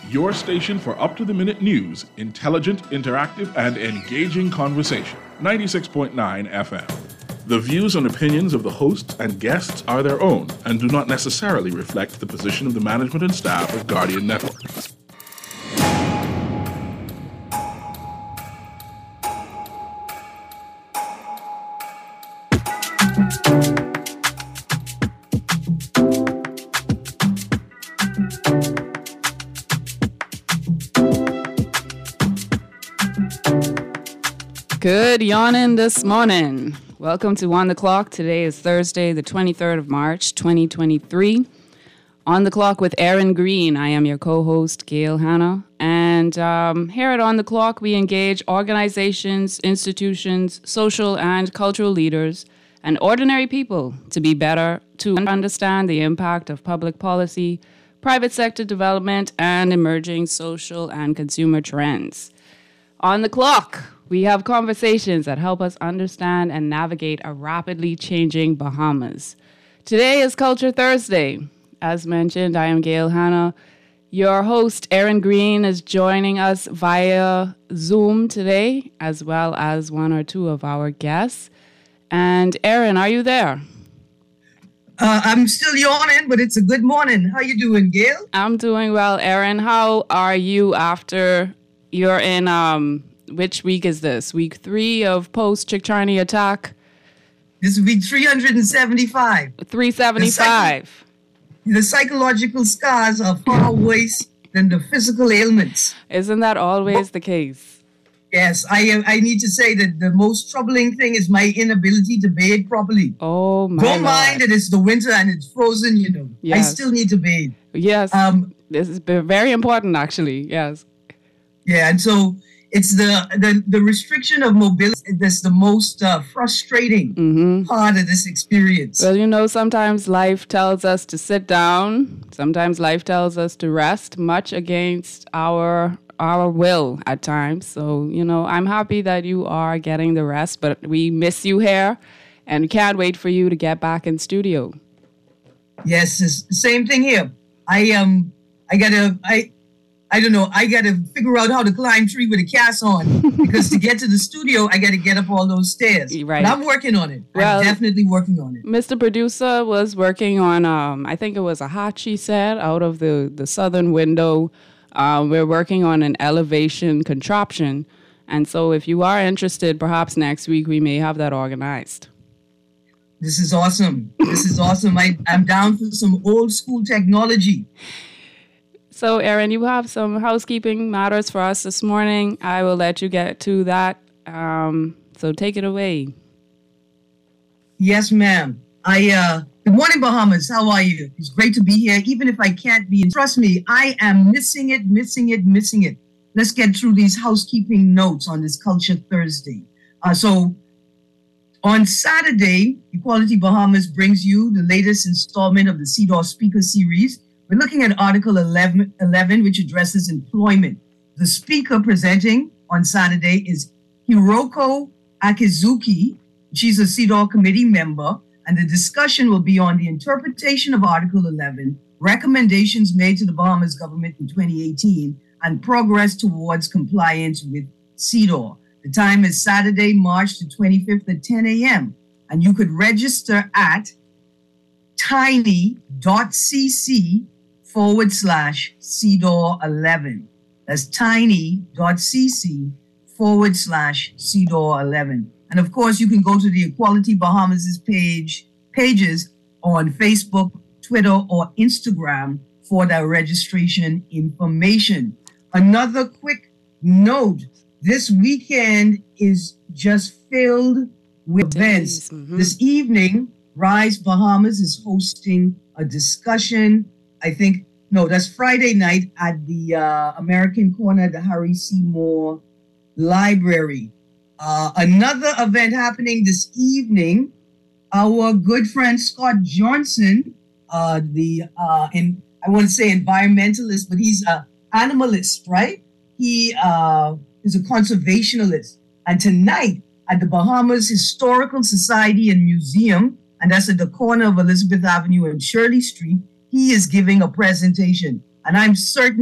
Your station for up-to-the-minute news, intelligent, interactive, and engaging conversation. 96.9 FM. The views and opinions of the hosts and guests are their own and do not necessarily reflect the position of the management and staff of Guardian Network. Good yawning this morning. Welcome to On the Clock. Today is Thursday, the 23rd of March, 2023. On the Clock with Aaron Green. I am your co-host, Gail Hanna. And here at On the Clock, we engage organizations, institutions, social and cultural leaders, and ordinary people to be better, to understand the impact of public policy, private sector development, and emerging social and consumer trends. On the Clock, we have conversations that help us understand and navigate a rapidly changing Bahamas. Today is Culture Thursday. As mentioned, I am Gail Hanna. Your host, Aaron Green, is joining us via Zoom today, as well as one or two of our guests. And Aaron, are you there? I'm still yawning, but it's a good morning. How you doing, Gail? I'm doing well, Aaron. How are you after you're in... Which week is this? Week 3 of post-Chick-Charney attack? This will be 375. 375. The psychological scars are far worse than the physical ailments. Isn't that always the case? Yes, I need to say that the most troubling thing is my inability to bathe properly. Oh, my Don't mind that it's the winter and it's frozen, you know. Yes. I still need to bathe. Yes, this is very important, actually, yes. Yeah, and so... It's the restriction of mobility that's the most frustrating part of this experience. Well, you know, sometimes life tells us to sit down. Sometimes life tells us to rest, much against our will at times. So, you know, I'm happy that you are getting the rest, but we miss you here and can't wait for you to get back in studio. Yes, it's the same thing here. I don't know. I got to figure out how to climb tree with a cast on because to get to the studio, I got to get up all those stairs. Right. But I'm working on it. Well, I'm definitely working on it. Mr. Producer was working on, I think it was a Hachi set out of the southern window. We're working on an elevation contraption. And so if you are interested, perhaps next week we may have that organized. This is awesome. I'm down for some old school technology. So, Aaron, you have some housekeeping matters for us this morning. I will let you get to that. So take it away. Yes, ma'am. Good morning, Bahamas. How are you? It's great to be here, even if I can't be. Trust me, I am missing it. Let's get through these housekeeping notes on this Culture Thursday. So on Saturday, Equality Bahamas brings you the latest installment of the CEDAW Speaker Series. We're looking at Article 11, which addresses employment. The speaker presenting on Saturday is Hiroko Akizuki. She's a CEDAW committee member, and the discussion will be on the interpretation of Article 11, recommendations made to the Bahamas government in 2018, and progress towards compliance with CEDAW. The time is Saturday, March the 25th at 10 a.m., and you could register at tiny.cc/CEDAW11. That's tiny.cc/CEDAW11. And of course, you can go to the Equality Bahamas pages on Facebook, Twitter, or Instagram for that registration information. Another quick note, this weekend is just filled with events. This evening, Rise Bahamas is hosting a discussion, that's Friday night at the American Corner at the Harry Seymour Library. Another event happening this evening, our good friend Scott Johnson, I want to say environmentalist, but he's an animalist, right? He is a conservationalist. And tonight at the Bahamas Historical Society and Museum, and that's at the corner of Elizabeth Avenue and Shirley Street, he is giving a presentation. And I'm certain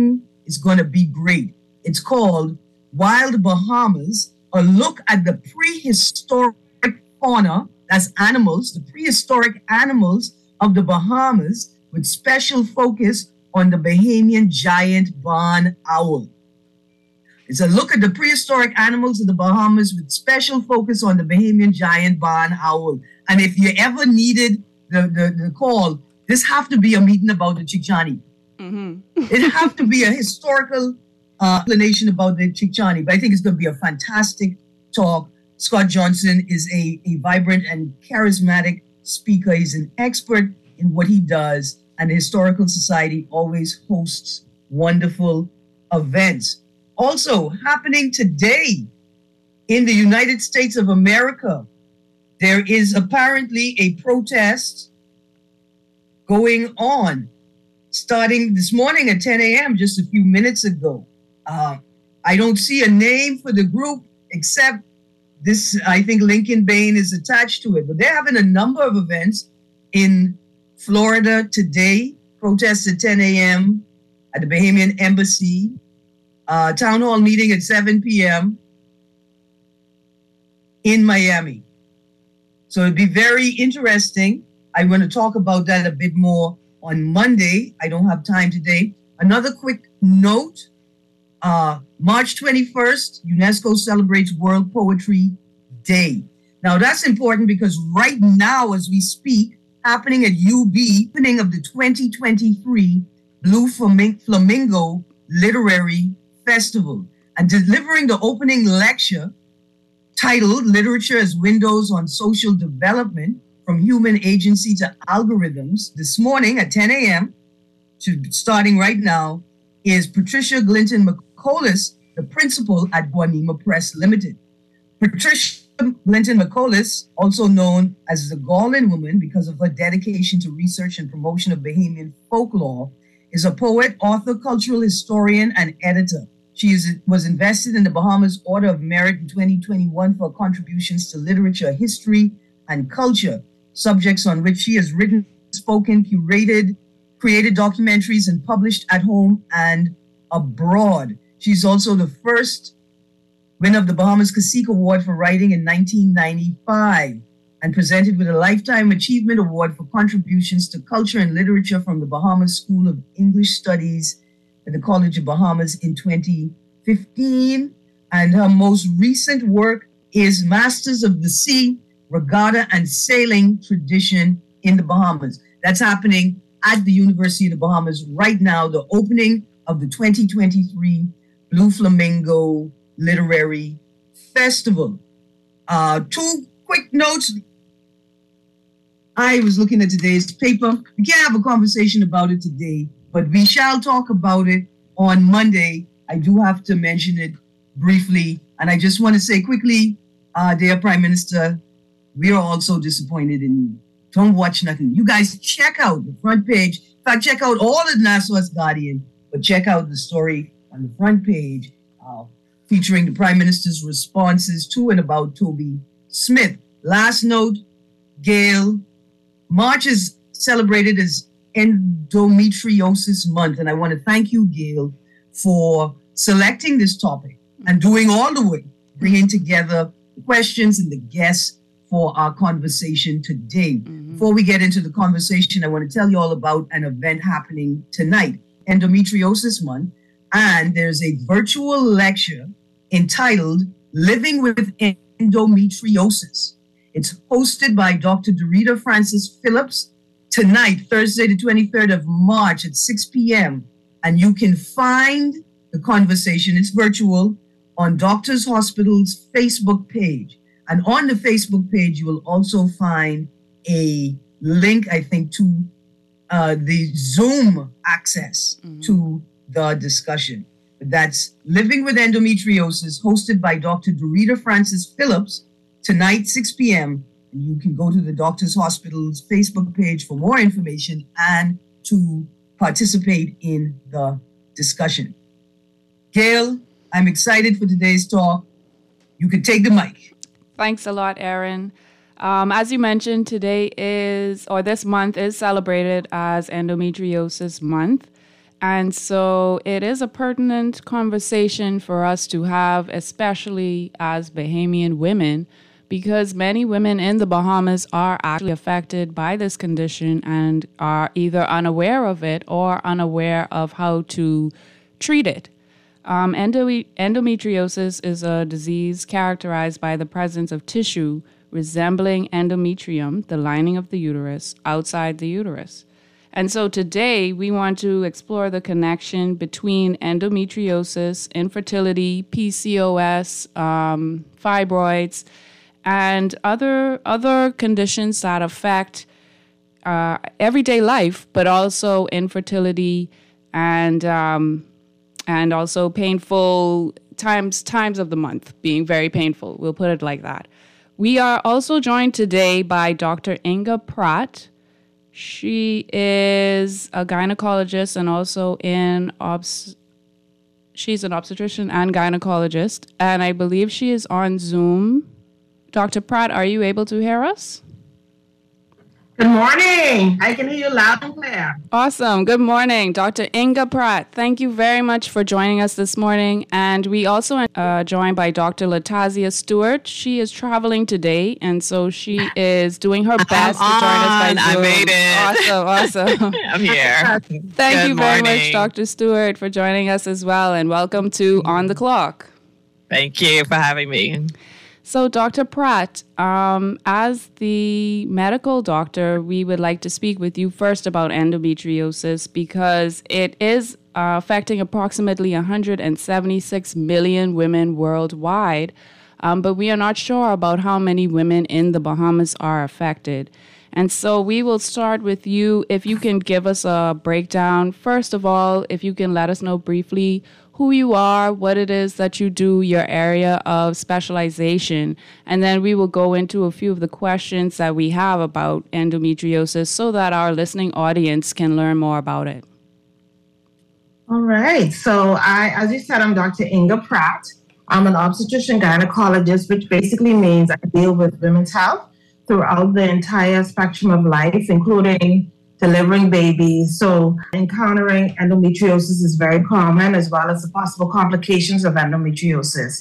is going to be great. It's called Wild Bahamas, a look at the prehistoric fauna, that's animals, the prehistoric animals of the Bahamas, with special focus on the Bahamian giant barn owl. It's a look at the prehistoric animals of the Bahamas with special focus on the Bahamian giant barn owl. And if you ever needed the call, this have to be a meeting about the Chickahominy. It have to be a historical explanation about the Chickahominy. But I think it's going to be a fantastic talk. Scott Johnson is a vibrant and charismatic speaker. He's an expert in what he does. And the Historical Society always hosts wonderful events. Also happening today in the United States of America, there is apparently a protest going on starting this morning at 10 a.m., just a few minutes ago. I don't see a name for the group except this, I think Lincoln Bain is attached to it. But they're having a number of events in Florida today, protests at 10 a.m. at the Bahamian Embassy, town hall meeting at 7 p.m. in Miami. So it'd be very interesting. I'm going to talk about that a bit more on Monday. I don't have time today. Another quick note, March 21st, UNESCO celebrates World Poetry Day. Now that's important because right now as we speak, happening at UB, opening of the 2023 Blue Flamingo Literary Festival, and delivering the opening lecture titled Literature as Windows on Social Development from Human Agency to Algorithms this morning at 10 a.m., starting right now, is Patricia Glinton McColis, the principal at Guanima Press Limited. Patricia Glinton McColis, also known as the Garland Woman because of her dedication to research and promotion of Bahamian folklore, is a poet, author, cultural historian, and editor. She was invested in the Bahamas Order of Merit in 2021 for contributions to literature, history, and culture, subjects on which she has written, spoken, curated, created documentaries, and published at home and abroad. She's also the first winner of the Bahamas Cacique Award for Writing in 1995 and presented with a Lifetime Achievement Award for contributions to culture and literature from the Bahamas School of English Studies at the College of Bahamas in 2015. And her most recent work is Masters of the Sea, Regatta and Sailing Tradition in the Bahamas. That's happening at the University of the Bahamas right now, the opening of the 2023 Blue Flamingo Literary Festival. Two quick notes. I was looking at today's paper. We can't have a conversation about it today, but we shall talk about it on Monday. I do have to mention it briefly. And I just want to say quickly, dear Prime Minister, we are also disappointed in you. Don't watch nothing. You guys check out the front page. In fact, check out all of Nassau's Guardian, but check out the story on the front page featuring the Prime Minister's responses to and about Toby Smith. Last note, Gail, March is celebrated as Endometriosis Month, and I want to thank you, Gail, for selecting this topic and doing all the work, bringing together the questions and the guests for our conversation today. Before we get into the conversation, I want to tell you all about an event happening tonight, Endometriosis Month, and there's a virtual lecture entitled Living with Endometriosis. It's hosted by Dr. Dorita Francis Phillips tonight, Thursday, the 23rd of March at 6 p.m. And you can find the conversation, it's virtual, on Doctors Hospital's Facebook page. And on the Facebook page, you will also find a link, I think, to the Zoom access to the discussion. That's Living with Endometriosis, hosted by Dr. Dorita Francis Phillips, tonight, 6 p.m. And you can go to the Doctors Hospital's Facebook page for more information and to participate in the discussion. Gail, I'm excited for today's talk. You can take the mic. Thanks a lot, Aaron. As you mentioned, this month is celebrated as Endometriosis Month. And so it is a pertinent conversation for us to have, especially as Bahamian women, because many women in the Bahamas are actually affected by this condition and are either unaware of it or unaware of how to treat it. Endometriosis is a disease characterized by the presence of tissue resembling endometrium, the lining of the uterus, outside the uterus. And so today we want to explore the connection between endometriosis, infertility, PCOS, fibroids, and other conditions that affect everyday life, but also infertility and also painful times of the month being very painful. We'll put it like that. We are also joined today by Dr. Inga Pratt. She is a gynecologist and also she's an obstetrician and gynecologist, and I believe she is on Zoom. Dr. Pratt, are you able to hear us? Good morning. I can hear you loud and clear. Awesome. Good morning, Dr. Inga Pratt. Thank you very much for joining us this morning. And we also are joined by Dr. Latazia Stewart. She is traveling today, and so she is doing her best to join us by Zoom. I made it. Awesome. I'm here. Thank you very much, Dr. Stewart, for joining us as well, and welcome to On the Clock. Thank you for having me. So, Dr. Pratt, as the medical doctor, we would like to speak with you first about endometriosis because it is affecting approximately 176 million women worldwide, but we are not sure about how many women in the Bahamas are affected. And so we will start with you. If you can give us a breakdown, first of all, if you can let us know briefly who you are, what it is that you do, your area of specialization, and then we will go into a few of the questions that we have about endometriosis so that our listening audience can learn more about it. All right. So as you said, I'm Dr. Inga Pratt. I'm an obstetrician gynecologist, which basically means I deal with women's health throughout the entire spectrum of life, including delivering babies. So encountering endometriosis is very common, as well as the possible complications of endometriosis.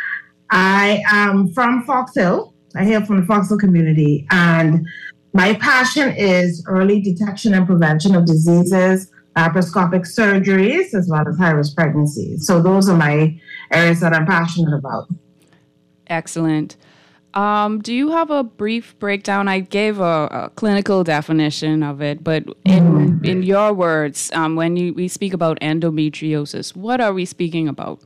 I am from Fox Hill. I hail from the Fox Hill community, and my passion is early detection and prevention of diseases, laparoscopic surgeries, as well as high-risk pregnancies. So those are my areas that I'm passionate about. Excellent. Do you have a brief breakdown? I gave a clinical definition of it, but in your words, when we speak about endometriosis, what are we speaking about?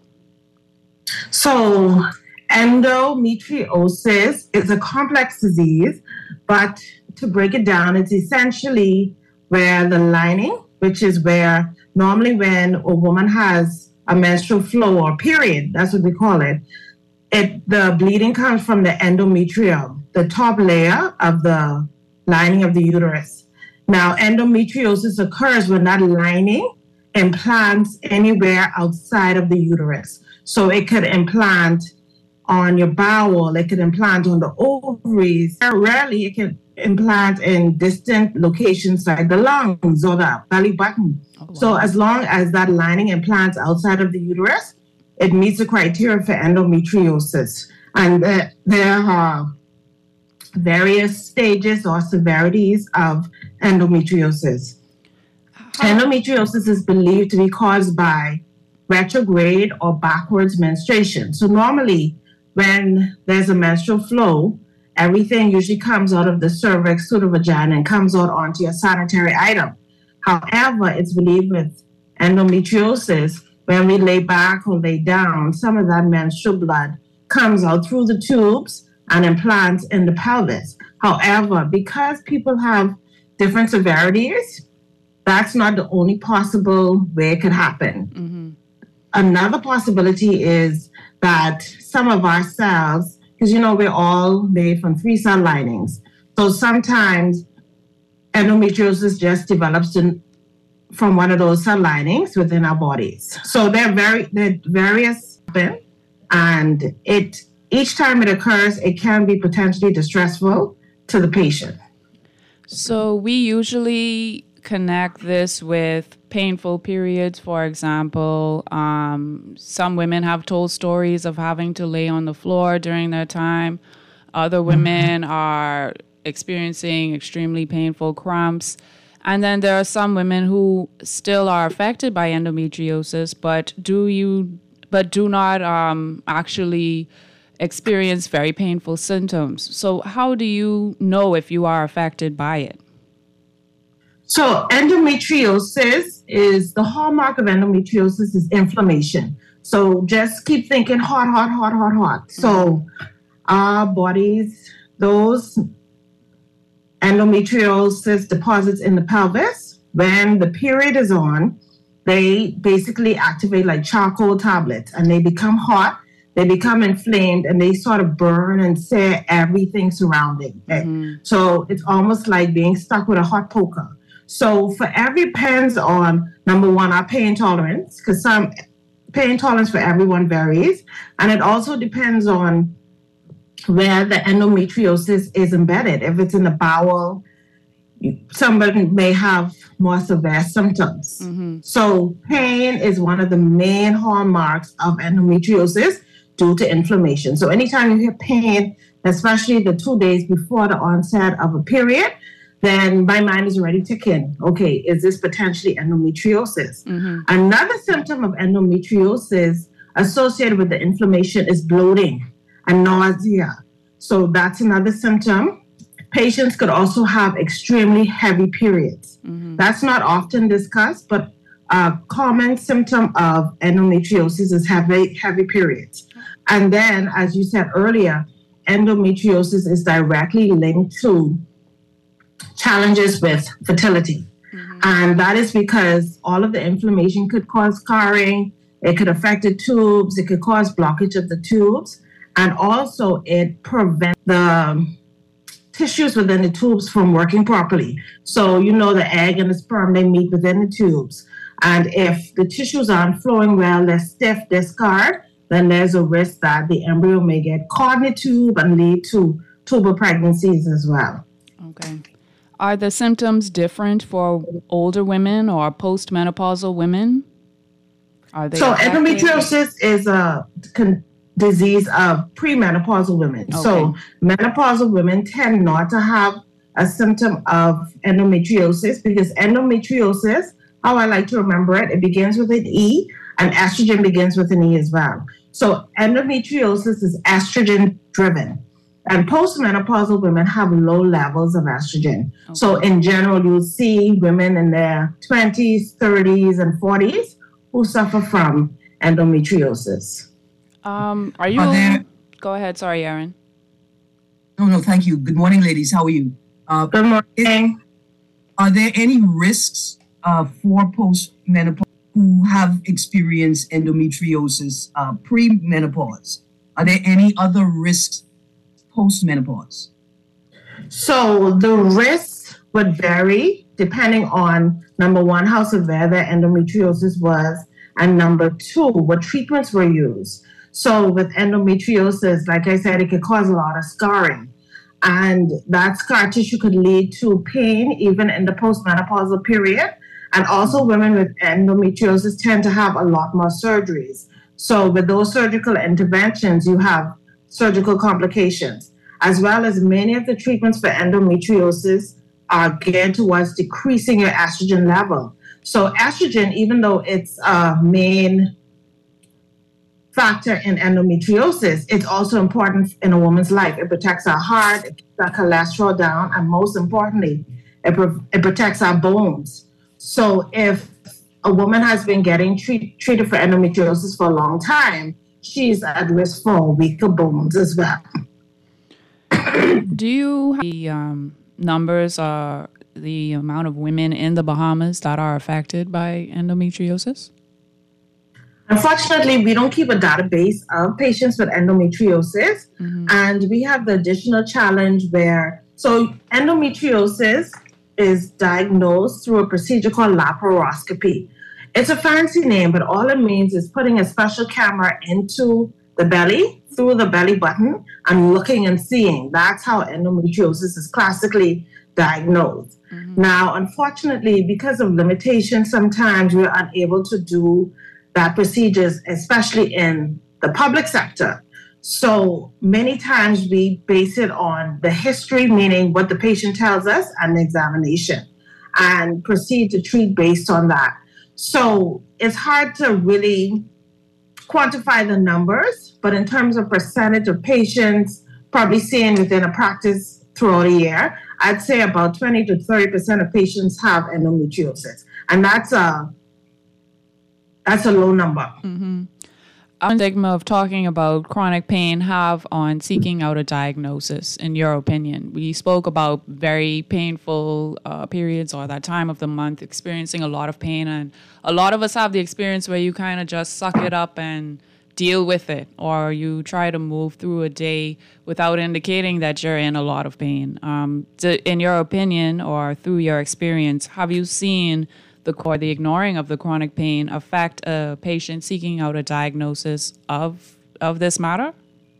So endometriosis is a complex disease, but to break it down, it's essentially where the lining, which is where normally when a woman has a menstrual flow or period, that's what we call it, the bleeding comes from the endometrium, the top layer of the lining of the uterus. Now, endometriosis occurs when that lining implants anywhere outside of the uterus. So it could implant on your bowel, it could implant on the ovaries. Rarely it can implant in distant locations like the lungs or the belly button. Oh, wow. So as long as that lining implants outside of the uterus, it meets the criteria for endometriosis. And there are various stages or severities of endometriosis. Endometriosis is believed to be caused by retrograde or backwards menstruation. So normally when there's a menstrual flow, everything usually comes out of the cervix to the vagina and comes out onto your sanitary item. However, it's believed with endometriosis, when we lay back or lay down, some of that menstrual blood comes out through the tubes and implants in the pelvis. However, because people have different severities, that's not the only possible way it could happen. Mm-hmm. Another possibility is that some of our cells, because we're all made from 3 cell linings, so sometimes endometriosis just develops from one of those cell linings within our bodies. So they're various, and each time it occurs, it can be potentially distressful to the patient. So we usually connect this with painful periods, for example? Some women have told stories of having to lay on the floor during their time. Other women are experiencing extremely painful cramps. And then there are some women who still are affected by endometriosis, but do not actually experience very painful symptoms. So how do you know if you are affected by it? So endometriosis is the hallmark of endometriosis is inflammation. So just keep thinking hot, hot, hot, hot, hot. So our bodies, those endometriosis deposits in the pelvis, when the period is on, they basically activate like charcoal tablets and they become hot, they become inflamed, and they sort of burn and sear everything surrounding it. So it's almost like being stuck with a hot poker. So for every depends on, number one, our pain tolerance, because some pain tolerance for everyone varies. And it also depends on where the endometriosis is embedded. If it's in the bowel, somebody may have more severe symptoms. So pain is one of the main hallmarks of endometriosis due to inflammation. So anytime you hear pain, especially the 2 days before the onset of a period, then my mind is already ticking. Okay, is this potentially endometriosis? Another symptom of endometriosis associated with the inflammation is bloating and nausea. So that's another symptom. Patients could also have extremely heavy periods. That's not often discussed, but a common symptom of endometriosis is heavy periods. And then, as you said earlier, endometriosis is directly linked to challenges with fertility. And that is because all of the inflammation could cause scarring, it could affect the tubes, it could cause blockage of the tubes, and also it prevents the tissues within the tubes from working properly. So, you know, the egg and the sperm, they meet within the tubes. And if the tissues aren't flowing well, they're stiff, they're scarred, then there's a risk that the embryo may get caught in the tube and lead to tubal pregnancies as well. Okay. Are the symptoms different for older women or postmenopausal women? Are they affected? Endometriosis is a disease of premenopausal women. Okay. So menopausal women tend not to have a symptom of endometriosis because endometriosis, how I like to remember it, it begins with an E and estrogen begins with an E as well. So endometriosis is estrogen driven. And postmenopausal women have low levels of estrogen. Okay. So in general, you'll see women in their 20s, 30s, and 40s who suffer from endometriosis. Go ahead. Sorry, Erin. No, thank you. Good morning, ladies. How are you? Good morning. Are there any risks for postmenopause who have experienced endometriosis pre-menopause? Are there any other risks post-menopause? So the risks would vary depending on, number one, how severe their endometriosis was, and number two, what treatments were used. So with endometriosis, like I said, it could cause a lot of scarring. And that scar tissue could lead to pain even in the postmenopausal period. And also women with endometriosis tend to have a lot more surgeries. So with those surgical interventions, you have surgical complications, as well as many of the treatments for endometriosis are geared towards decreasing your estrogen level. So estrogen, even though it's a main factor in endometriosis, it's also important in a woman's life. It protects our heart, it keeps our cholesterol down, and most importantly, it protects our bones. So if a woman has been getting treated for endometriosis for a long time, she's at risk for weaker bones as well. Do you have the numbers or the amount of women in the Bahamas that are affected by endometriosis? Unfortunately, we don't keep a database of patients with endometriosis. And we have the additional challenge where, so endometriosis is diagnosed through a procedure called laparoscopy. It's a fancy name, but all it means is putting a special camera into the belly, through the belly button, and looking and seeing. That's how endometriosis is classically diagnosed. Now, unfortunately, because of limitations, sometimes we're unable to do that procedures, especially in the public sector. So many times we base it on the history, meaning what the patient tells us, and the examination, and proceed to treat based on that. So it's hard to really quantify the numbers, but in terms of percentage of patients probably seen within a practice throughout a year, I'd say about 20 to 30% of patients have endometriosis. And that's a low number. How much stigma of talking about chronic pain have on seeking out a diagnosis, in your opinion? We spoke about very painful periods or that time of the month, experiencing a lot of pain. And a lot of us have the experience where you kind of just suck it up and deal with it, or you try to move through a day without indicating that you're in a lot of pain. In your opinion, or through your experience, have you seen the ignoring of the chronic pain affect a patient seeking out a diagnosis of this matter?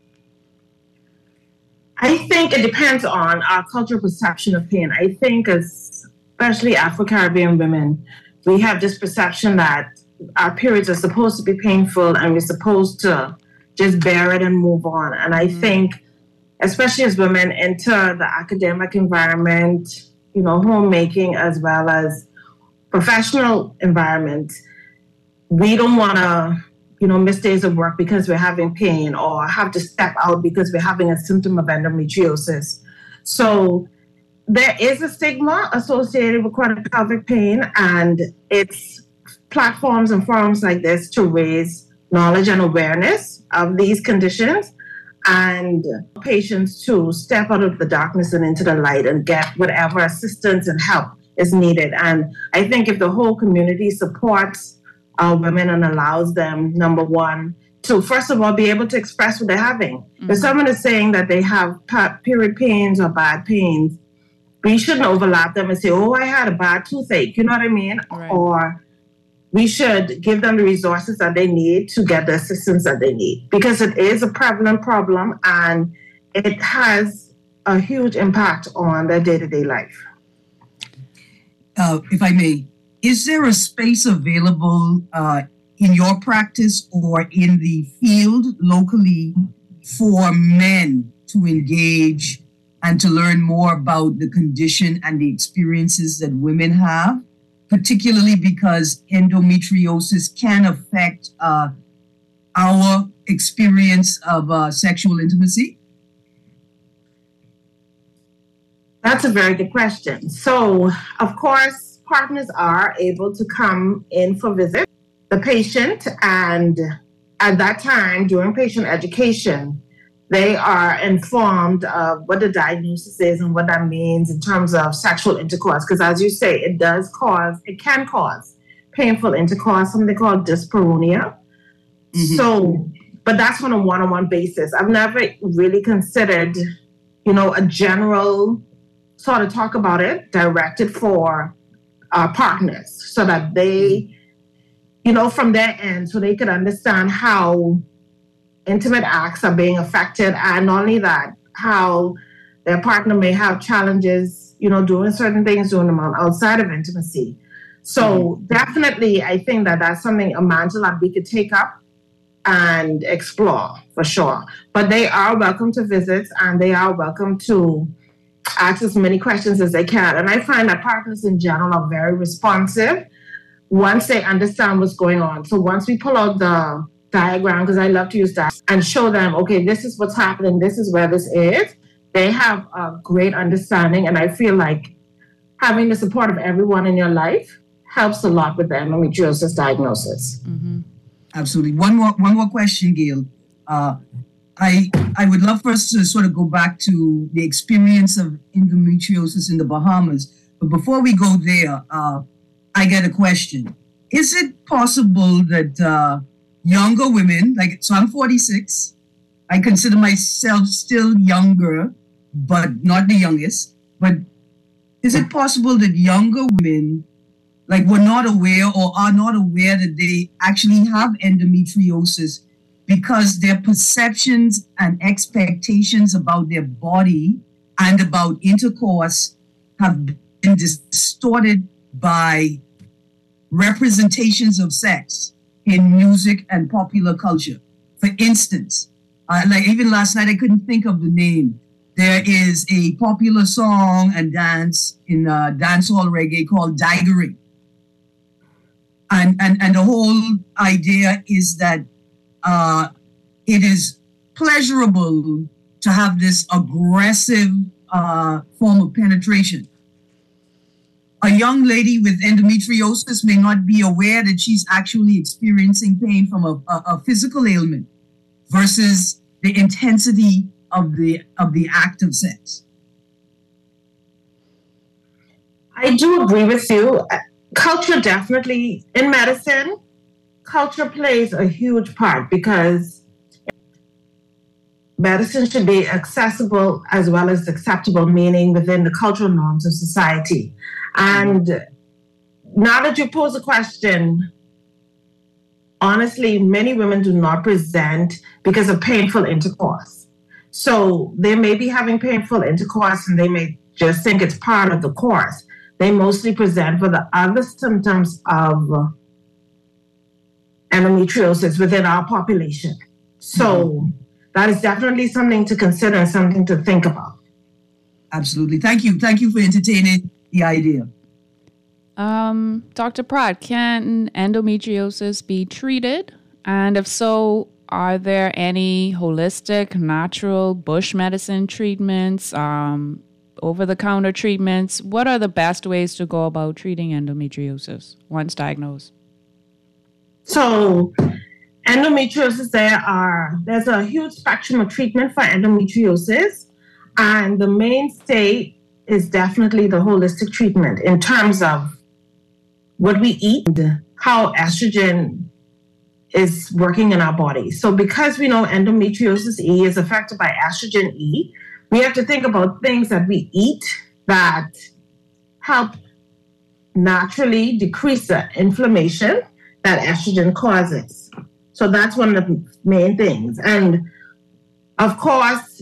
I think it depends on our cultural perception of pain. I think, especially Afro-Caribbean women, we have this perception that our periods are supposed to be painful and we're supposed to just bear it and move on. And I think, especially as women enter the academic environment, homemaking, as well as professional environment, we don't want to, miss days of work because we're having pain, or have to step out because we're having a symptom of endometriosis. So there is a stigma associated with chronic pelvic pain, and it's platforms and forums like this to raise knowledge and awareness of these conditions, and patients to step out of the darkness and into the light and get whatever assistance and help is needed. And I think if the whole community supports women and allows them, number one, to first of all be able to express what they're having. If someone is saying that they have period pains or bad pains, we shouldn't overlap them and say, oh, I had a bad toothache, you know what I mean? Right. Or we should give them the resources that they need to get the assistance that they need, because it is a prevalent problem and it has a huge impact on their day-to-day life. If I may, is there a space available in your practice or in the field locally for men to engage and to learn more about the condition and the experiences that women have, particularly because endometriosis can affect our experience of sexual intimacy? That's a very good question. So, of course, partners are able to come in for visit the patient, and at that time, during patient education, they are informed of what the diagnosis is and what that means in terms of sexual intercourse. Because as you say, it can cause painful intercourse, something called dyspareunia. So, but that's on a one-on-one basis. I've never really considered, a general sort of talk about it directed for partners so that they, from their end, so they could understand how intimate acts are being affected, and not only that, how their partner may have challenges, doing certain things during the month outside of intimacy. So definitely, I think that that's something a mantle that we could take up and explore for sure. But they are welcome to visit, and they are welcome to ask as many questions as they can. And I find that partners in general are very responsive once they understand what's going on. So once we pull out the diagram, because I love to use that, and show them, okay, this is what's happening, this is where this is, they have a great understanding. And I feel like having the support of everyone in your life helps a lot with the endometriosis diagnosis. Absolutely. One more question, Gail. I would love for us to sort of go back to the experience of endometriosis in the Bahamas. But before we go there, I get a question. Is it possible that younger women, so I'm 46, I consider myself still younger, but not the youngest. But is it possible that younger women were not aware or are not aware that they actually have endometriosis because their perceptions and expectations about their body and about intercourse have distorted by representations of sex in music and popular culture. For instance, like even last night, I couldn't think of the name. There is a popular song and dance in dancehall reggae called Daigering. And the whole idea is that it is pleasurable to have this aggressive form of penetration. A young lady with endometriosis may not be aware that she's actually experiencing pain from a physical ailment versus the intensity of the act of sex. I do agree with you. Culture definitely, in medicine, culture plays a huge part because medicine should be accessible as well as acceptable, meaning within the cultural norms of society. And now that you pose a question, honestly, many women do not present because of painful intercourse. So they may be having painful intercourse and they may just think it's part of the course. They mostly present for the other symptoms of endometriosis within our population. So that is definitely something to consider and something to think about. Absolutely. Thank you. Thank you for entertaining the idea. Dr. Pratt, can endometriosis be treated? And if so, are there any holistic, natural, bush medicine treatments, over-the-counter treatments? What are the best ways to go about treating endometriosis once diagnosed? So endometriosis, there's a huge spectrum of treatment for endometriosis. And the mainstay is definitely the holistic treatment in terms of what we eat, how estrogen is working in our body. So because we know endometriosis E is affected by estrogen E, we have to think about things that we eat that help naturally decrease the inflammation that estrogen causes. So that's one of the main things. And of course,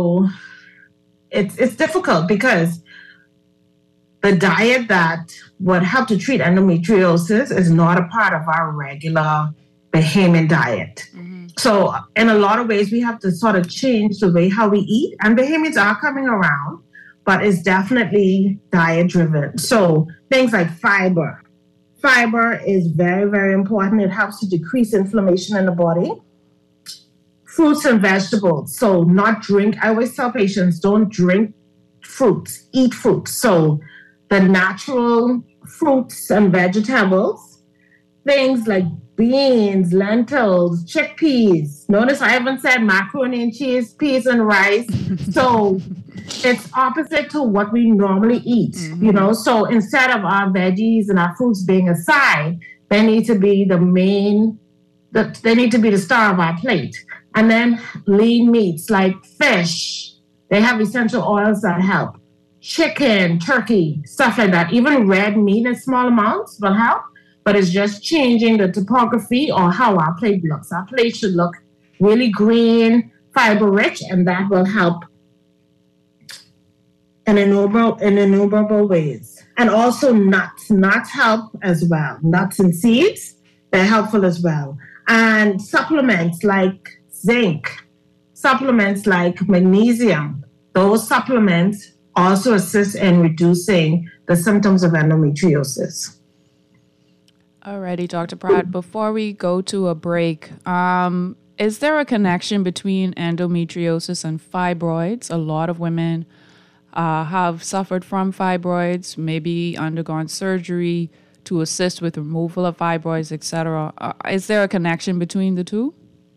it's difficult because the diet that would help to treat endometriosis is not a part of our regular Bahamian diet. Mm-hmm. So in a lot of ways, we have to sort of change the way how we eat. And Bahamians are coming around, but it's definitely diet driven. So things like fiber. Fiber is very, very important. It helps to decrease inflammation in the body. Fruits and vegetables. So I always tell patients, don't drink fruits, eat fruits. So the natural fruits and vegetables, things like beans, lentils, chickpeas. Notice I haven't said macaroni and cheese, peas and rice. So it's opposite to what we normally eat, So instead of our veggies and our fruits being a side, they need to be they need to be the star of our plate. And then lean meats like fish, they have essential oils that help. Chicken, turkey, stuff like that. Even red meat in small amounts will help, but it's just changing the topography or how our plate looks. Our plate should look really green, fiber rich, and that will help in innumerable ways. And also nuts. Nuts help as well. Nuts and seeds, they're helpful as well. And supplements like zinc, supplements like magnesium, those supplements also assist in reducing the symptoms of endometriosis. Alrighty, Dr. Pratt, before we go to a break, is there a connection between endometriosis and fibroids? A lot of women have suffered from fibroids, maybe undergone surgery to assist with removal of fibroids, etc. Is there a connection between the two?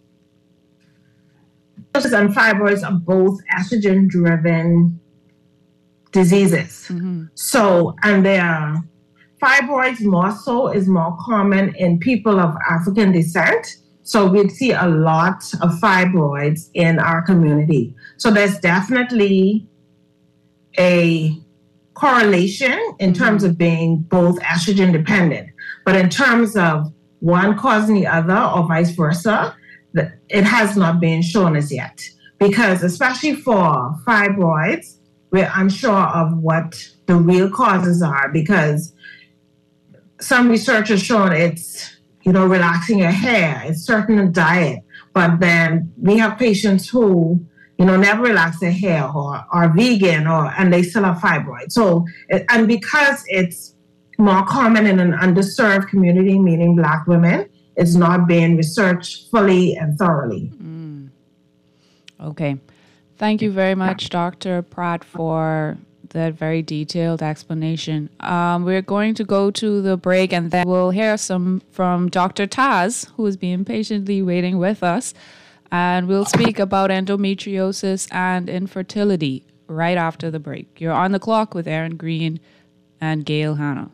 And fibroids are both estrogen-driven diseases. Mm-hmm. So, and fibroids more so is more common in people of African descent. So we'd see a lot of fibroids in our community. So there's definitely a correlation in terms of being both estrogen dependent. But in terms of one causing the other or vice versa, it has not been shown as yet. Because especially for fibroids, we're unsure of what the real causes are, because some research has shown it's, relaxing your hair, it's certain diet. But then we have patients who, never relax their hair or are vegan and they still have fibroids. So, and because it's more common in an underserved community, meaning Black women, it's not being researched fully and thoroughly. Okay. Thank you very much, Dr. Pratt, for that very detailed explanation. We're going to go to the break, and then we'll hear some from Dr. Taz, who is being patiently waiting with us. And we'll speak about endometriosis and infertility right after the break. You're on the clock with Aaron Green and Gail Hanna.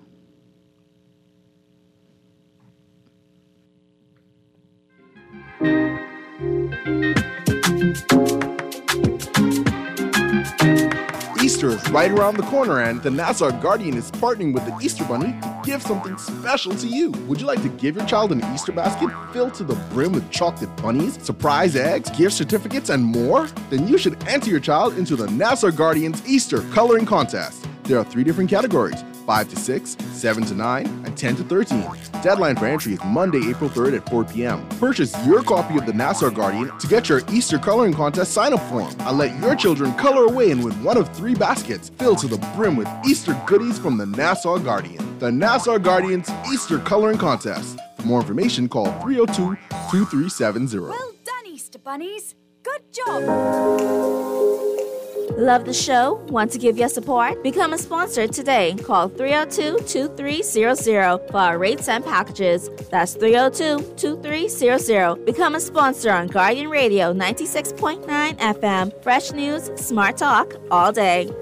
Easter is right around the corner, and the Nassau Guardian is partnering with the Easter Bunny to give something special to you. Would you like to give your child an Easter basket filled to the brim with chocolate bunnies, surprise eggs, gift certificates, and more? Then you should enter your child into the Nassau Guardian's Easter Coloring Contest. There are 3 different categories: 5 to 6, 7 to 9, and 10 to 13. Deadline for entry is Monday, April 3rd at 4 p.m. Purchase your copy of the Nassau Guardian to get your Easter Coloring Contest sign-up form, and let your children color away and win one of 3 baskets filled to the brim with Easter goodies from the Nassau Guardian. The Nassau Guardian's Easter Coloring Contest. For more information, call 302-2370. Well done, Easter Bunnies. Good job. Love the show? Want to give your support? Become a sponsor today. Call 302-2300 for our rates and packages. That's 302-2300. Become a sponsor on Guardian Radio 96.9 FM. Fresh news, smart talk, all day.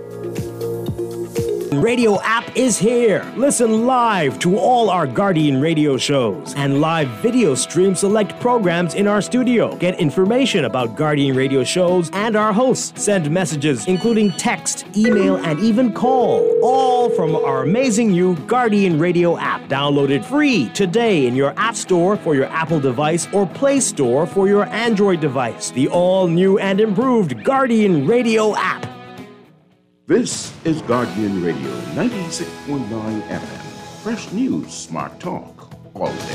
Radio app is here. Listen live to all our Guardian radio shows and live video stream select programs in our studio. Get information about Guardian radio shows and our hosts. Send messages, including text, email, and even call. All from our amazing new Guardian radio app. Download it free today in your App Store for your Apple device or Play Store for your Android device. The all-new and improved Guardian radio app. This is Guardian Radio 96.9 FM. Fresh news, smart talk, all day.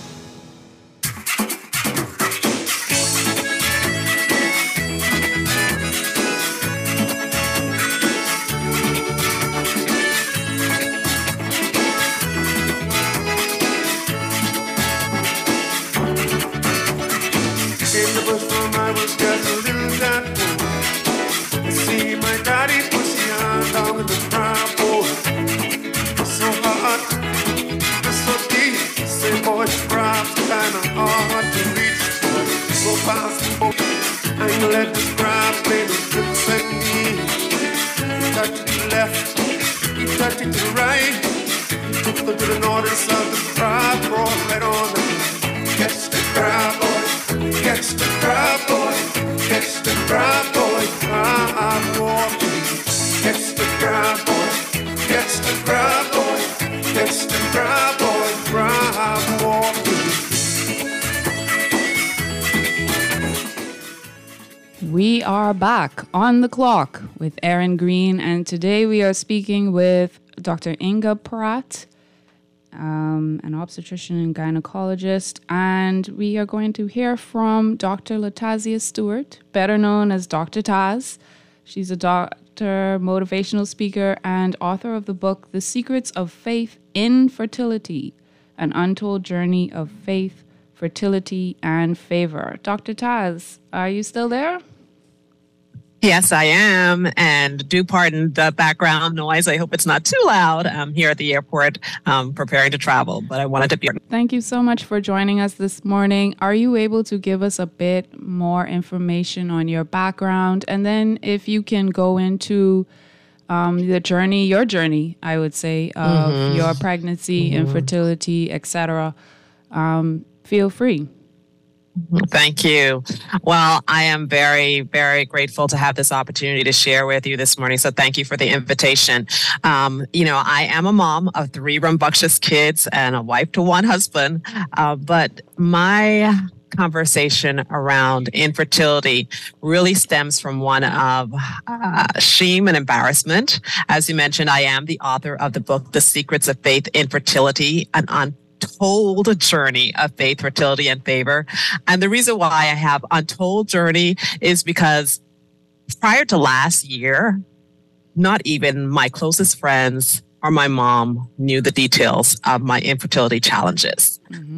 In the bush when I was just a little tadpole, I see my daddy pushing on down in the crowd, boy. It's so hot, it's so deep. Say, boy, it's crab's kind of hard to reach. Go past me, boy, and let the crab play the tricks at me. You touch it to the left, you touch it to the right. You took her to the north and south, the crab brought right on. Catch the crab, boy. Catch the crab, boy. Catch the crab, boy. I'm walking. Catch the crab, boy. Catch the crab, boy. Catch the crab, boy. I'm walking. We are back on the clock with Aaron Green, and today we are speaking with Dr. Inga Pratt, an obstetrician and gynecologist, and we are going to hear from Dr. Latazia Stewart, better known as Dr. Taz. She's a doctor, motivational speaker, and author of the book, The Secrets of Faith in Fertility, An Untold Journey of Faith, Fertility, and Favor. Dr. Taz, are you still there? Yes, I am. And do pardon the background noise. I hope it's not too loud. I'm here at the airport preparing to travel, but I wanted to be. Thank you so much for joining us this morning. Are you able to give us a bit more information on your background? And then if you can go into your journey, I would say, of your pregnancy, infertility, etc. Feel free. Thank you. Well, I am very, very grateful to have this opportunity to share with you this morning. So thank you for the invitation. I am a mom of 3 rambunctious kids and a wife to 1 husband. But my conversation around infertility really stems from one of shame and embarrassment. As you mentioned, I am the author of the book, The Secrets of Faith, Infertility, an untold journey of faith, fertility, and favor. And the reason why I have untold journey is because prior to last year, not even my closest friends or my mom knew the details of my infertility challenges.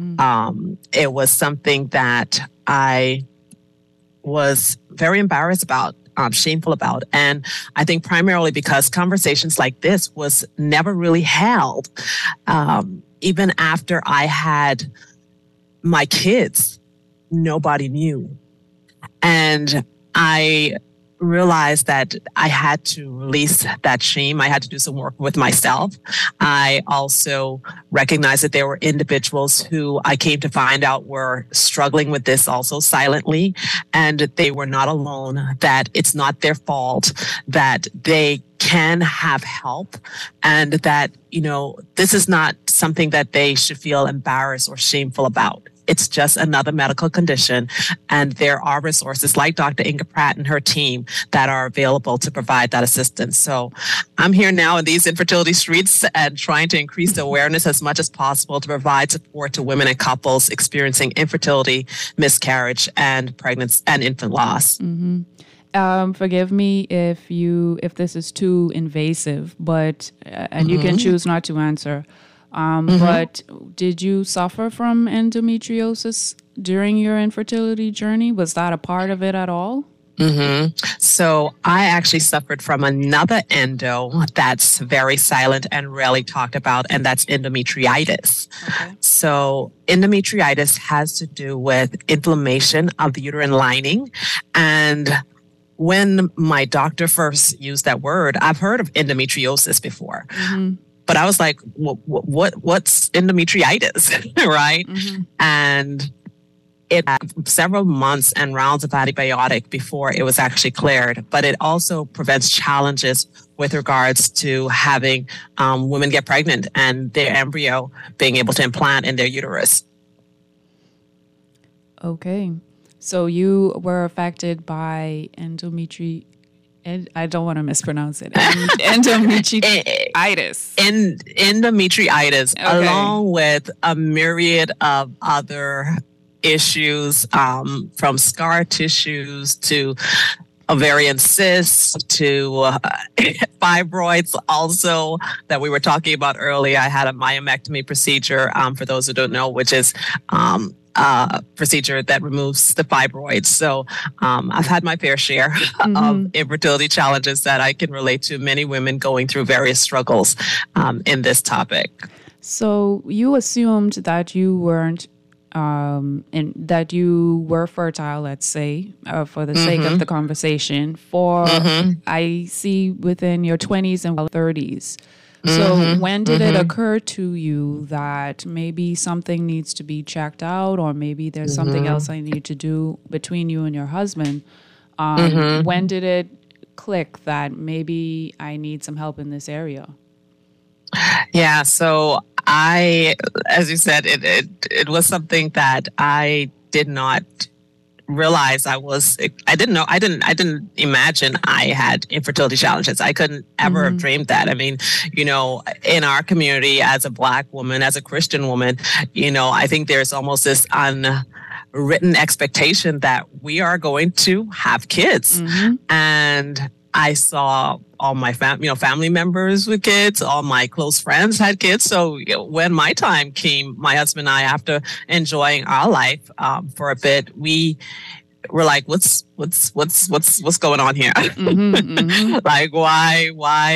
It was something that I was very embarrassed about, shameful about. And I think primarily because conversations like this was never really held. Even after I had my kids, nobody knew. And I realized that I had to release that shame. I had to do some work with myself. I also recognized that there were individuals who I came to find out were struggling with this also silently, and they were not alone, that it's not their fault, that they can have help, and that, this is not something that they should feel embarrassed or shameful about. It's just another medical condition. And there are resources like Dr. Inga Pratt and her team that are available to provide that assistance. So I'm here now in these infertility streets and trying to increase the awareness as much as possible to provide support to women and couples experiencing infertility, miscarriage, and pregnancy and infant loss. Forgive me if this is too invasive, but and you can choose not to answer. But did you suffer from endometriosis during your infertility journey? Was that a part of it at all? So I actually suffered from another endo that's very silent and rarely talked about, and that's endometriitis. Okay. So endometriitis has to do with inflammation of the uterine lining. And when my doctor first used that word, I've heard of endometriosis before. But I was like, what's endometriitis, right? And it had several months and rounds of antibiotic before it was actually cleared. But it also prevents challenges with regards to having women get pregnant and their embryo being able to implant in their uterus. Okay. So you were affected by endometriitis. I don't want to mispronounce it. Endometriitis. Endometriitis, okay. Along with a myriad of other issues, from scar tissues to ovarian cysts to fibroids also that we were talking about earlier. I had a myomectomy procedure, for those who don't know, which is procedure that removes the fibroids. So I've had my fair share of infertility challenges that I can relate to many women going through various struggles in this topic. So you assumed that you weren't, that you were fertile, let's say, for the sake of the conversation, for I see within your 20s and 30s. So when did it occur to you that maybe something needs to be checked out, or maybe there's something else I need to do between you and your husband? When did it click that maybe I need some help in this area? Yeah, so as you said, it was something that I did not realize I didn't imagine I had infertility challenges. I couldn't ever have dreamed that. I mean, in our community, as a Black woman, as a Christian woman, I think there's almost this unwritten expectation that we are going to have kids. And I saw all my family members with kids, all my close friends had kids. So when my time came, my husband and I, after enjoying our life for a bit, we were like, what's going on here? Like, why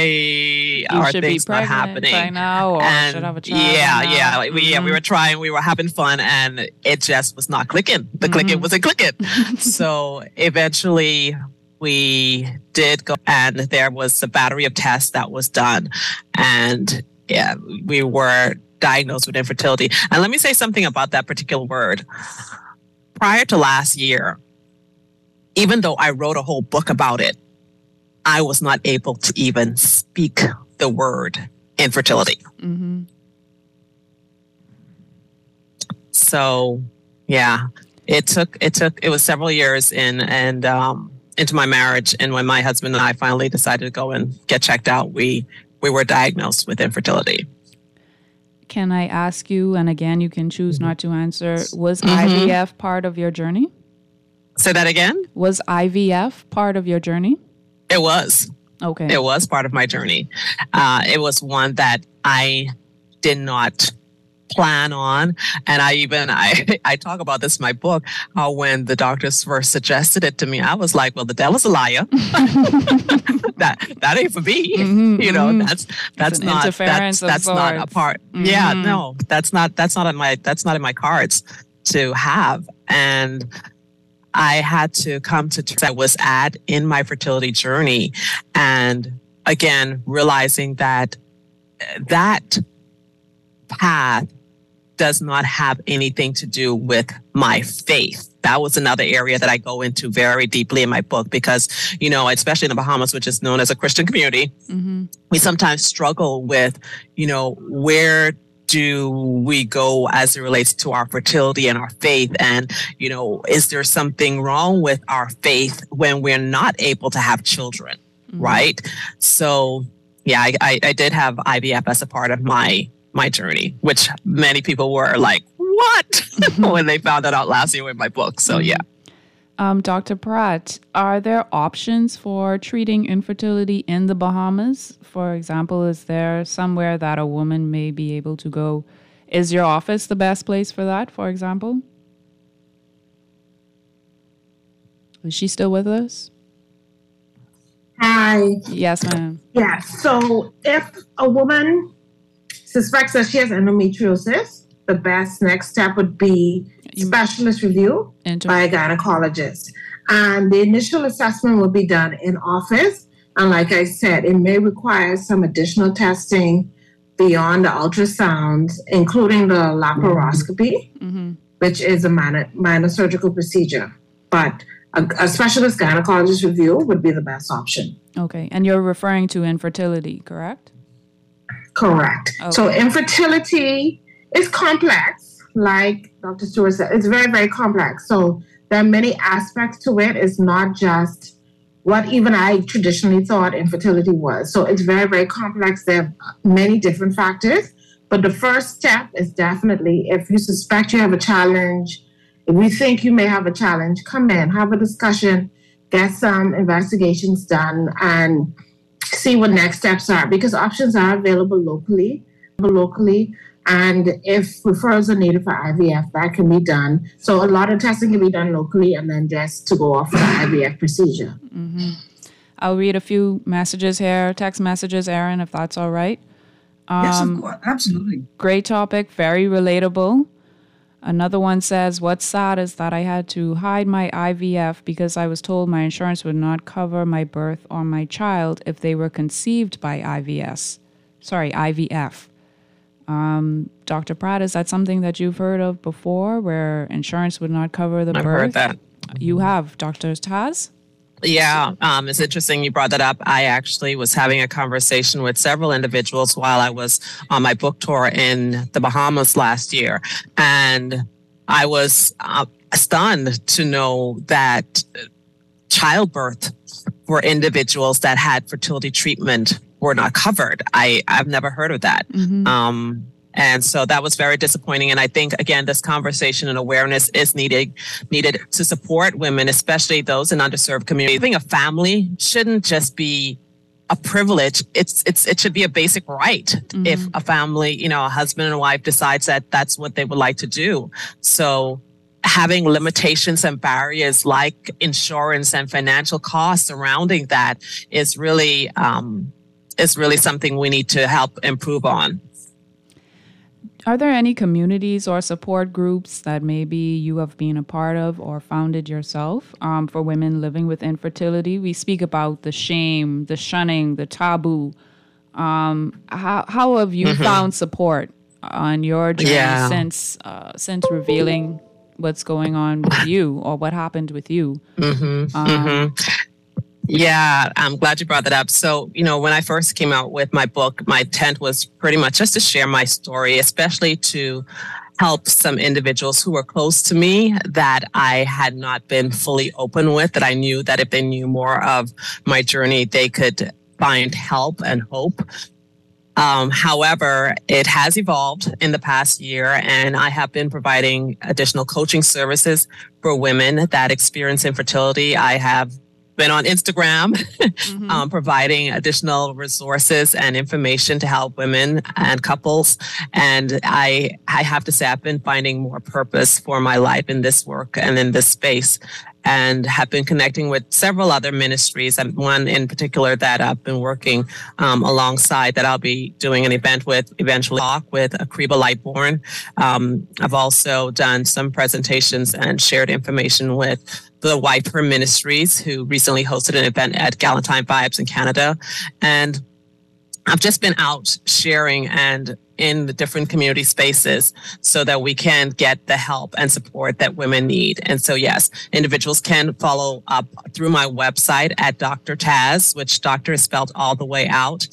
are things not happening by now, or and should have a child we were trying, we were having fun, and it just was not clicking. The clicking wasn't clicking. So eventually we did go, and there was a battery of tests that was done, and we were diagnosed with infertility. And let me say something about that particular word. Prior to last year, even though I wrote a whole book about it, I was not able to even speak the word infertility. So, yeah. it was several years into my marriage. And when my husband and I finally decided to go and get checked out, we were diagnosed with infertility. Can I ask you, and again, you can choose not to answer, was IVF part of your journey? Say that again? Was IVF part of your journey? It was. Okay. It was part of my journey. It was one that I did not plan on. And I talk about this in my book, how when the doctors first suggested it to me, I was like, well, the devil's a liar. that ain't for me. You know, that's not interference that's not a part. Yeah, no, that's not in my cards to have. And I had to come to terms I was in my fertility journey, and again realizing that path does not have anything to do with my faith. That was another area that I go into very deeply in my book because, you know, especially in the Bahamas, which is known as a Christian community, we sometimes struggle with, you know, where do we go as it relates to our fertility and our faith? And, you know, is there something wrong with our faith when we're not able to have children, right? So, yeah, I did have IVF as a part of my journey, which many people were like, what? when they found that out last year in my book. So, yeah. Dr. Pratt, are there options for treating infertility in the Bahamas? For example, is there somewhere that a woman may be able to go? Is your office the best place for that, for example? Is she still with us? Hi. Yes, ma'am. Yeah. So if a woman suspects that she has endometriosis, the best next step would be specialist review by a gynecologist. And the initial assessment will be done in office. And like I said, it may require some additional testing beyond the ultrasound, including the laparoscopy, which is a minor surgical procedure. But a specialist gynecologist review would be the best option. Okay. And you're referring to infertility, correct? Correct. Okay. So infertility is complex, like Dr. Stewart said. It's very, very complex. So there are many aspects to it. It's not just what even I traditionally thought infertility was. So it's very, very complex. There are many different factors. But the first step is definitely, if you suspect you have a challenge, if you think you may have a challenge, come in, have a discussion, get some investigations done, and see what next steps are, because options are available locally. And if referrals are needed for IVF, that can be done. So a lot of testing can be done locally and then just to go off the IVF procedure. I'll read a few messages here, text messages, Erin, if that's all right. Yes, of course. Absolutely. Great topic, very relatable. Another one says, what's sad is that I had to hide my IVF because I was told my insurance would not cover my birth or my child if they were conceived by IVF. Dr. Pratt, is that something that you've heard of before, where insurance would not cover the birth? I've heard that. You have, Dr. Taz? Yeah, it's interesting you brought that up. I actually was having a conversation with several individuals while I was on my book tour in the Bahamas last year. And I was stunned to know that childbirth for individuals that had fertility treatment were not covered. I've never heard of that. And so that was very disappointing. And I think, again, this conversation and awareness is needed to support women, especially those in underserved communities. Having a family shouldn't just be a privilege. It should be a basic right. If a family, you know, a husband and a wife decides that that's what they would like to do. So having limitations and barriers like insurance and financial costs surrounding that is really something we need to help improve on. Are there any communities or support groups that maybe you have been a part of or founded yourself for women living with infertility? We speak about the shame, the shunning, the taboo. How have you found support on your journey since revealing what's going on with you or what happened with you? Yeah, I'm glad you brought that up. So, you know, when I first came out with my book, my intent was pretty much just to share my story, especially to help some individuals who were close to me that I had not been fully open with, that I knew that if they knew more of my journey, they could find help and hope. However, it has evolved in the past year, and I have been providing additional coaching services for women that experience infertility. I have been on Instagram, providing additional resources and information to help women and couples. And I have to say, I've been finding more purpose for my life in this work and in this space, and have been connecting with several other ministries, and one in particular that I've been working alongside, that I'll be doing an event with eventually, with Akriba Lightborn. I've also done some presentations and shared information with the Wife Her Ministries, who recently hosted an event at Galentine Vibes in Canada. And I've just been out sharing and in the different community spaces so that we can get the help and support that women need. And so, yes, individuals can follow up through my website at Dr. Taz, which doctor is spelled all the way out,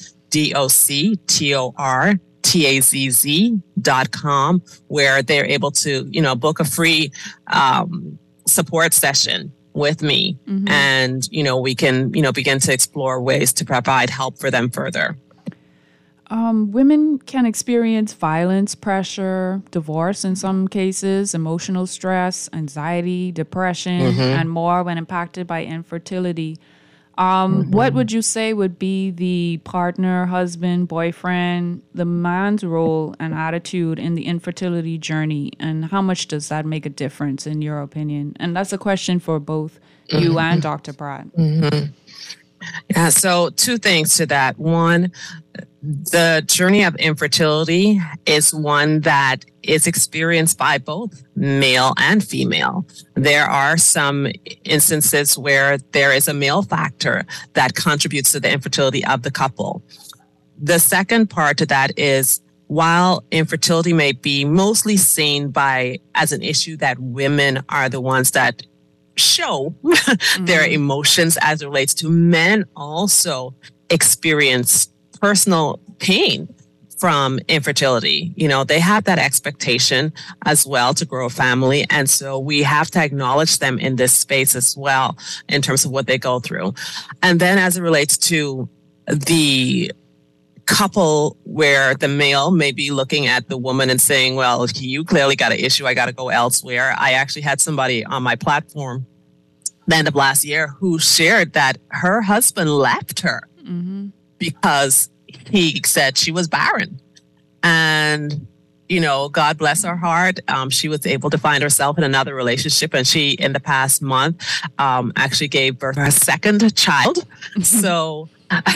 DoctorTazz.com, where they're able to, book a free support session with me. And, we can, begin to explore ways to provide help for them further. Women can experience violence, pressure, divorce in some cases, emotional stress, anxiety, depression, and more when impacted by infertility. What would you say would be the partner, husband, boyfriend, the man's role and attitude in the infertility journey? And how much does that make a difference in your opinion? And that's a question for both you and Dr. Pratt. Yeah, so two things to that. One, the journey of infertility is one that is experienced by both male and female. There are some instances where there is a male factor that contributes to the infertility of the couple. The second part to that is, while infertility may be mostly seen as an issue that women are the ones that show their emotions as it relates to, men also experience personal pain from infertility. They have that expectation as well to grow a family. And so we have to acknowledge them in this space as well in terms of what they go through. And then as it relates to the couple where the male may be looking at the woman and saying, well, you clearly got an issue, I got to go elsewhere. I actually had somebody on my platform the end of last year who shared that her husband left her because he said she was barren. And, God bless her heart. She was able to find herself in another relationship. And she, in the past month, actually gave birth to her second child. So,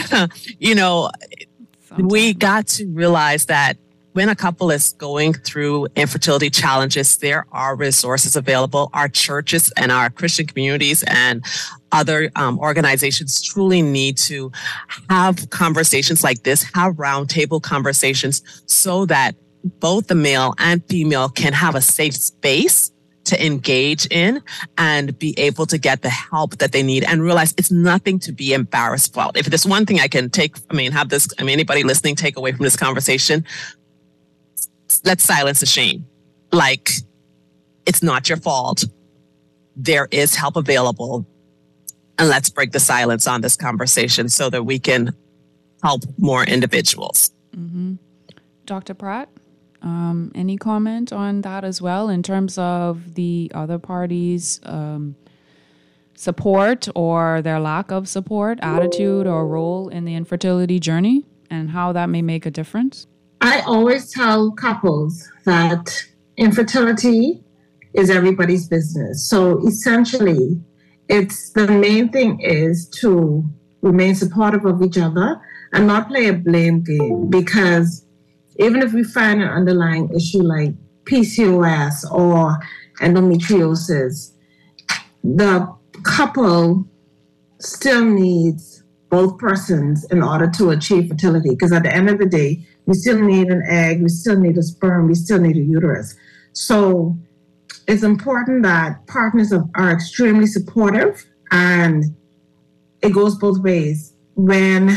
we got to realize that when a couple is going through infertility challenges, there are resources available. Our churches and our Christian communities and other organizations truly need to have conversations like this, have roundtable conversations, so that both the male and female can have a safe space to engage in and be able to get the help that they need and realize it's nothing to be embarrassed about. If there's one thing I can anybody listening take away from this conversation, let's silence the shame. Like, it's not your fault. There is help available. And let's break the silence on this conversation so that we can help more individuals. Dr. Pratt, any comment on that as well in terms of the other parties' support or their lack of support, attitude, or role in the infertility journey, and how that may make a difference? I always tell couples that infertility is everybody's business. So essentially, the main thing is to remain supportive of each other and not play a blame game, because even if we find an underlying issue like PCOS or endometriosis, the couple still needs both persons in order to achieve fertility. Because at the end of the day, we still need an egg, we still need a sperm, we still need a uterus. So it's important that partners are extremely supportive, and it goes both ways. When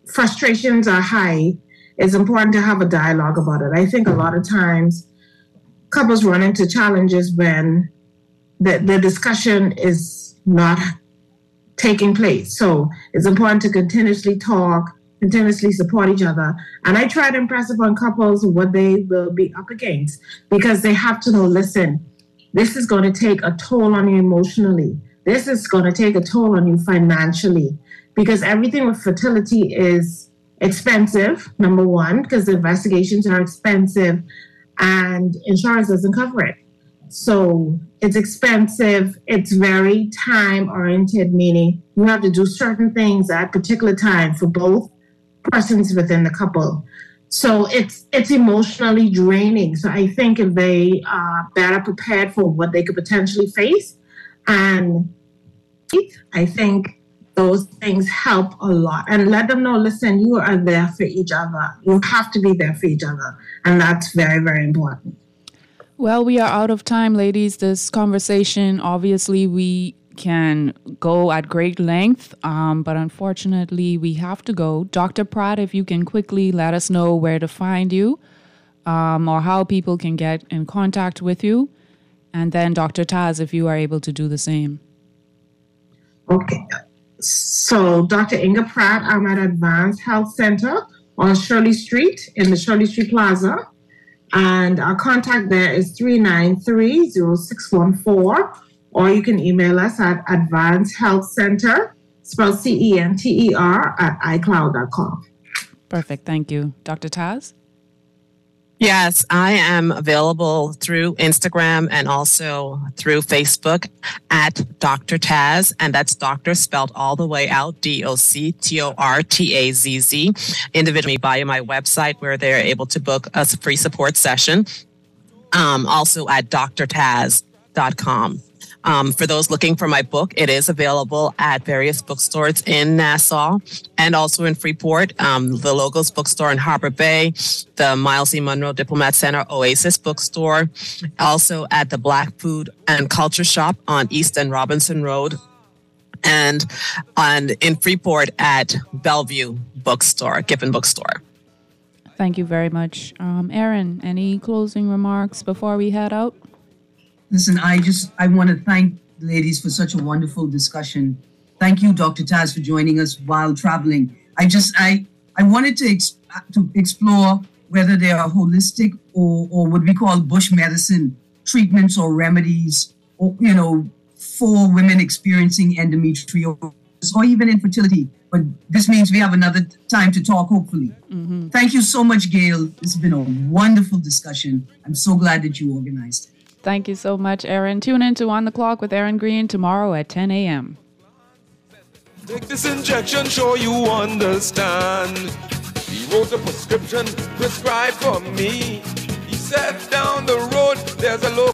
frustrations are high, it's important to have a dialogue about it. I think a lot of times couples run into challenges when the discussion is not taking place. So it's important to continuously talk, continuously support each other. And I try to impress upon couples what they will be up against, because they have to know, listen, this is going to take a toll on you emotionally. This is going to take a toll on you financially, because everything with fertility is expensive, number one, because the investigations are expensive and insurance doesn't cover it. So it's expensive. It's very time-oriented, meaning you have to do certain things at particular time for both persons within the couple. So it's emotionally draining. So I think if they are better prepared for what they could potentially face, and I think those things help a lot. And let them know, listen, you are there for each other. You have to be there for each other. And that's very, very important. Well, we are out of time, ladies. This conversation, obviously, we can go at great length, but unfortunately, we have to go. Dr. Pratt, if you can quickly let us know where to find you, or how people can get in contact with you. And then Dr. Taz, if you are able to do the same. Okay. So Dr. Inga Pratt, I'm at Advanced Health Center on Shirley Street in the Shirley Street Plaza. And our contact there is 393-0614, or you can email us at advancedhealthcenter, spelled CENTER, @icloud.com. Perfect. Thank you. Dr. Taz? Yes, I am available through Instagram and also through Facebook at Dr. Taz, and that's doctor spelled all the way out, DOCTORTAZZ. Individually via my website where they're able to book a free support session. Also at drtaz.com. For those looking for my book, it is available at various bookstores in Nassau and also in Freeport, the Logos Bookstore in Harbor Bay, the Miles E. Monroe Diplomat Center Oasis Bookstore, also at the Black Food and Culture Shop on East and Robinson Road, and in Freeport at Bellevue Bookstore, Giffen Bookstore. Thank you very much. Erin, any closing remarks before we head out? Listen, I want to thank the ladies for such a wonderful discussion. Thank you, Dr. Taz, for joining us while traveling. I wanted to explore whether there are holistic or what we call bush medicine treatments or remedies, or, for women experiencing endometriosis or even infertility. But this means we have another time to talk, hopefully. Mm-hmm. Thank you so much, Gail. This has been a wonderful discussion. I'm so glad that you organized it. Thank you so much, Erin. Tune in to On the Clock with Erin Green tomorrow at 10 a.m. Take this injection, sure you understand. He wrote a prescription prescribed for me. He said down the road, there's a low